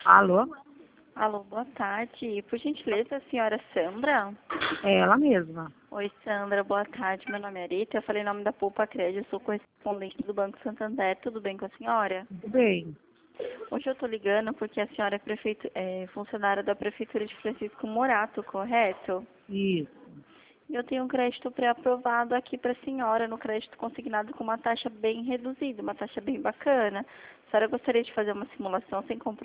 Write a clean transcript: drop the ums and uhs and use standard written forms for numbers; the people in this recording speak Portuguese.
Alô? Alô, boa tarde. Por gentileza, a senhora Sandra? É ela mesma. Oi, Sandra, boa tarde. Meu nome é Arita. Eu falei em nome da Poupa Crédito. Eu sou correspondente do Banco Santander. Tudo bem com a senhora? Tudo bem. Hoje eu estou ligando porque a senhora é funcionária da Prefeitura de Francisco Morato, correto? Isso. Eu tenho um crédito pré-aprovado aqui para a senhora, no crédito consignado com uma taxa bem reduzida, uma taxa bem bacana. A senhora gostaria de fazer uma simulação sem compromisso?